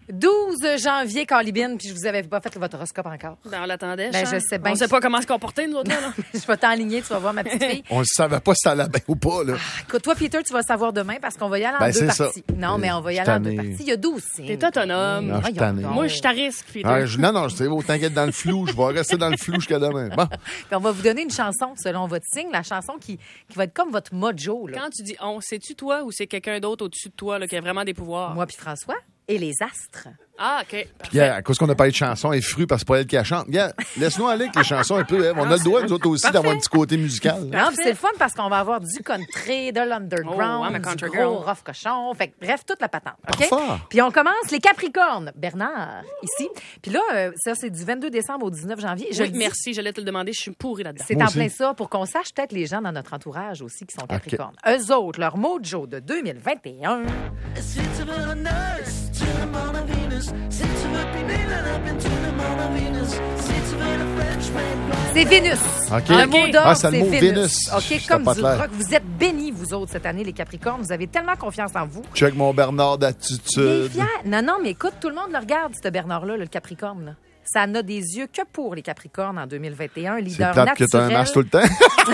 12 janvier, Calibine, puis je vous avais pas fait votre horoscope encore. Ben, on l'attendait. Ben, je sais bien. On sait pas comment se comporter, nous autres, là. Je vais t'enligner, tu vas voir ma petite fille. On ne savait pas si ça allait bien ou pas, là. Écoute, toi, Peter, tu vas savoir demain parce qu'on va y aller en Ben, deux c'est parties. ça. Non, mais on va y Je aller en suis deux tanné. parties. Il y a 12 signes. T'es autonome. Non, je suis Voyons tanné. donc. Moi, je suis à risque, Peter. Non, c'est beau, t'inquiète dans le flou. Je vais rester dans le flou jusqu'à demain. Bon. Puis on va vous donner une chanson selon votre signe, la chanson qui va être comme votre mojo. Là. Quand tu dis on, c'est-tu toi ou c'est quelqu'un d'autre au-dessus de toi là, qui a vraiment des pouvoirs? Moi puis François et les astres. Ah, OK. Parfait. Yeah, à cause qu'on a parlé de chansons et fruits parce que c'est pas elle qui la chante. Yeah, laisse-nous aller avec les chansons un peu. Hein. On a le droit, nous autres aussi, d'avoir un petit côté musical. Non, puis c'est le fun parce qu'on va avoir du country, de l'underground, Oh, I'm a country du gros girl. rough cochon. Fait que, bref, toute la patente. OK? Parfait. Puis on commence les Capricornes. Bernard, ici. Puis là, ça, c'est du 22 décembre au 19 janvier. Je Oui, le dis, merci, j'allais te le demander, je suis pourrie là-dedans. c'est Moi en aussi. plein ça pour qu'on sache peut-être les gens dans notre entourage aussi qui sont Capricornes. Eux autres, leur mojo de 2021. C'est Vénus. OK. Un mot d'ordre, Ah, c'est le mot Vénus. Vénus. OK, C'était comme pas du clair. rock. Vous êtes bénis, vous autres, cette année, les Capricornes. Vous avez tellement confiance en vous. Check mon Bernard Il est d'attitude. fier. Non, mais écoute, tout le monde le regarde, ce Bernard-là, le Capricorne. Là. Ça n'a des yeux que pour les Capricornes en 2021. C'est Leader plate que t'as un naturel. masque tout le temps.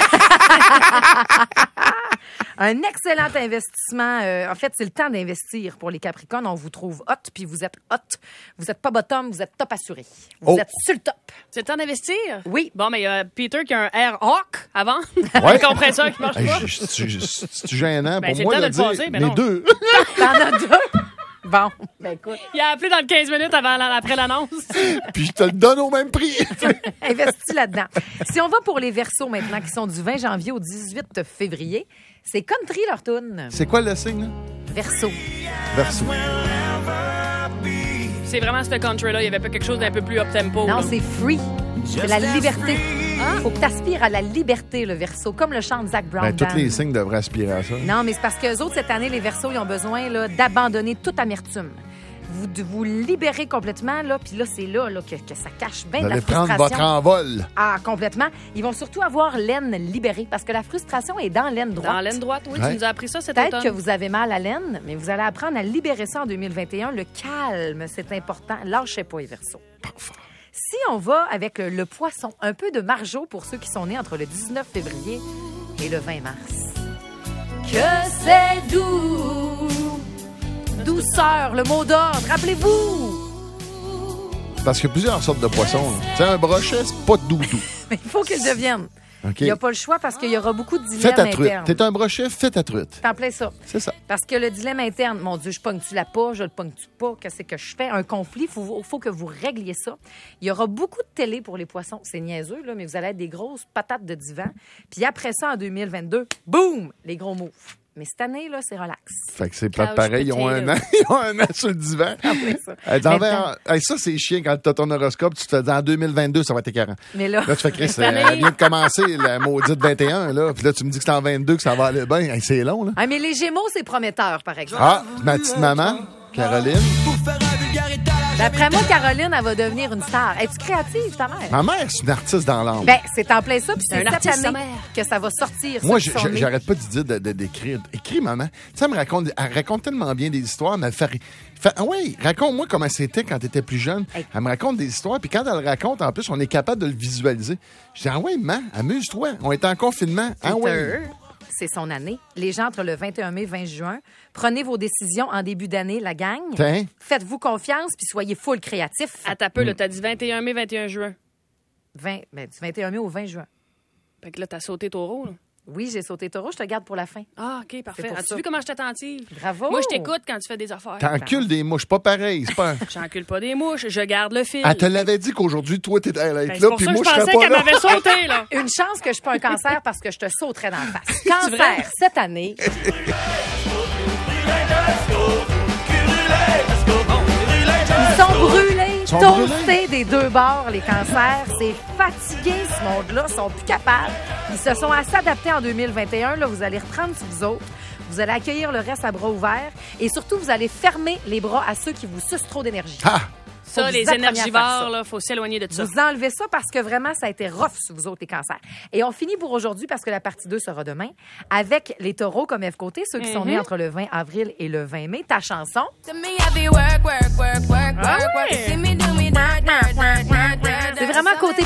Un excellent investissement. En fait, c'est le temps d'investir pour les Capricornes. On vous trouve hot, puis vous êtes hot. Vous n'êtes pas bottom, vous êtes top assuré. Vous Oh. êtes sur le top. C'est le temps d'investir? Oui. Bon, mais il y a Peter qui a un Air Hawk avant. Ouais. Un compresseur qui marche Hey, pas. c'est gênant Ben, pour c'est moi le temps de de le dire passer, mais les non. deux. T'en as deux? Bon, ben écoute, Il a appelé dans le 15 minutes après l'annonce. Puis je te le donne au même prix. investis là-dedans. Si on va pour les Verseaux maintenant, qui sont du 20 janvier au 18 février, c'est country leur toune. C'est quoi le signe, là? Verseau. Verso. C'est vraiment ce country-là. Il y avait pas quelque chose d'un peu plus up-tempo. Non, là. c'est free. C'est la liberté. Faut que tu aspires à la liberté, le Verseau, comme le chante Zach Brown. Ben, tous Band. les signes devraient aspirer à ça. Non, mais c'est parce qu'eux autres, cette année, les Verseaux, ils ont besoin là, d'abandonner toute amertume. Vous libérez complètement, là, puis là, c'est là que ça cache bien Vous de la allez prendre frustration. votre envol. Ah, complètement. Ils vont surtout avoir l'aine libérée, parce que la frustration est dans l'aine droite. Dans l'aine droite, oui. Ouais. Tu nous as appris ça cet Peut-être automne. que vous avez mal à l'aine, mais vous allez apprendre à libérer ça en 2021. Le calme, c'est important. Lâchez pas les Verseaux. Si on va avec le poisson, un peu de Marjo pour ceux qui sont nés entre le 19 février et le 20 mars. Que c'est doux, douceur, le mot d'ordre, rappelez-vous. Parce qu'il y a plusieurs sortes de poissons. là. Tu sais, un brochet, c'est pas doudou. Mais il faut qu'il devienne. OK? Il n'y a pas le choix parce qu'il y aura beaucoup de Fais dilemmes ta truite. internes. T'es un brochet, fais ta truite. C'est en plein ça. C'est ça. Parce que le dilemme interne, mon Dieu, je pogne-tu la pas, je le pogne-tu pas, qu'est-ce que je fais? Un conflit, il faut que vous régliez ça. Il y aura beaucoup de télé pour les poissons. C'est niaiseux, là, mais vous allez être des grosses patates de divan. Puis après ça, en 2022, boum, les gros moves. Mais cette année, là, c'est relax. Fait que c'est plate Couch pareil. Ils ont un an, ils ont un an sur le divan. En plein ça. Ça, c'est chiant quand t'as ton horoscope. Tu te dis en 2022, ça va être écœurant. Mais là, Là, tu fais Chris, elle vient de commencer la maudite 21, là. Puis là, tu me dis que c'est en 22 que ça va aller bien. Hey, c'est long, là. ah, mais les Gémeaux, c'est prometteur, par exemple. Ah, ma petite maman, Caroline. D'après moi, Caroline, elle va devenir une star. Es-tu créative, ta mère? Ma mère, c'est une artiste dans l'âme. Ben, c'est en plein ça, puis c'est Un cette artiste, sa année mère. que ça va sortir. Moi, ceux qui sont nés. j'arrête pas de dire d'écrire. Écris, maman. Tu sais, elle raconte tellement bien des histoires, mais oui, raconte-moi comment c'était quand tu étais plus jeune. Hey. Elle me raconte des histoires, puis quand elle le raconte, en plus, on est capable de le visualiser. Je dis, ah ouais, maman, amuse-toi. On est en confinement. Ah ouais. Peter, c'est son année. Les gens entre le 21 mai et 20 juin, prenez vos décisions en début d'année, la gang. Tiens. Faites-vous confiance, puis soyez full créatif. À ta peu, là, t'as dit 21 mai, 21 juin. Du 21 mai au 20 juin. Fait que là, t'as sauté taureau, là. Oui, j'ai sauté taureau, je te garde pour la fin. Ah, OK, parfait. pour As-tu ça. vu comment j'étais attentive? Bravo! Moi, je t'écoute quand tu fais des affaires. T'encules des mouches, pas pareil. C'est pas... J'encule pas des mouches, je garde le fil. Elle te l'avait dit qu'aujourd'hui, toi, t'étais à Ben, être c'est là, pour puis ça que moi, je je serais pensais pas qu'elle là. m'avait sauté, là. Une chance que je suis pas un cancer parce que je te sauterais dans la face. vrai? Cancer, cette année, ils sont brûlés, sont toastés des deux bords, les cancers. C'est fatigué, ce monde-là. Ils sont plus capables. Ils se sont assez adaptés en 2021. Là, vous allez reprendre sur vous autres. Vous allez accueillir le reste à bras ouverts. Et surtout, vous allez fermer les bras à ceux qui vous sucent trop d'énergie. Ah! Ça, Faut les vous appreniez à faire énergivores, ça. là, faut s'éloigner de ça. Vous enlevez ça parce que vraiment, ça a été rough sur vous autres, les cancers. Et on finit pour aujourd'hui parce que la partie 2 sera demain avec les taureaux comme F. Côté, ceux qui sont nés entre le 20 avril et le 20 mai. Ta chanson, To me, I be work, work, work, work.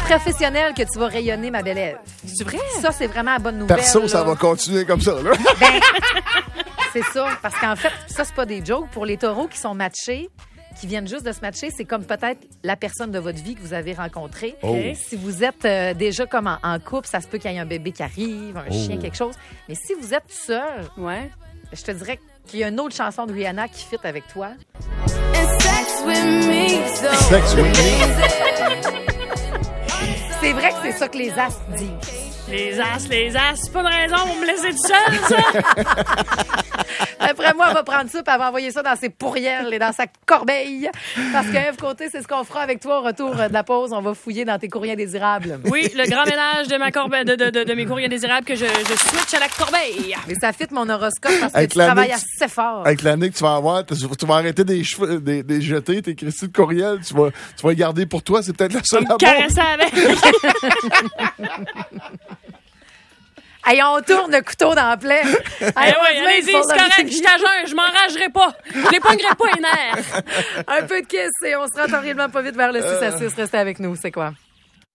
professionnel que tu vas rayonner, ma belle Ève. C'est vrai? Ça, c'est vraiment la bonne nouvelle. Perso, ça là. va continuer comme ça, là. Ben, c'est ça. Parce qu'en fait, ça, c'est pas des jokes. Pour les taureaux qui sont matchés, qui viennent juste de se matcher, c'est comme peut-être la personne de votre vie que vous avez rencontrée. Oh. Si vous êtes déjà comme en couple, ça se peut qu'il y ait un bébé qui arrive, un chien, quelque chose. Mais si vous êtes seul, Ouais. je te dirais qu'il y a une autre chanson de Rihanna qui fit avec toi. Sex with me. C'est vrai que c'est ça que les astres disent. Les as, c'est pas une raison pour me laisser tout seul, ça! Après moi, elle va prendre ça et elle va envoyer ça dans ses pourriels et dans sa corbeille. Parce que Ève Côté, c'est ce qu'on fera avec toi au retour de la pause. On va fouiller dans tes courriers indésirables. Oui, le grand ménage de ma corbeille, de mes courriers indésirables que je switch à la corbeille. Mais ça fit mon horoscope parce que Avec tu l'année travailles que assez fort. Avec l'année que tu vas avoir, tu vas arrêter des cheveux, des jeter, tes cristaux de courriel, tu vas les garder pour toi. C'est peut-être la seule à bon. Caresser avec. Hey, on tourne le couteau dans la plaie. Hey, Eh oui, allez-y, c'est correct, je suis à jeun, je m'enragerai pas. Je les pognerai pas les nerfs. Un peu de kiss et on se rend horriblement pas vite vers le 6 à 6. Restez avec nous, c'est quoi?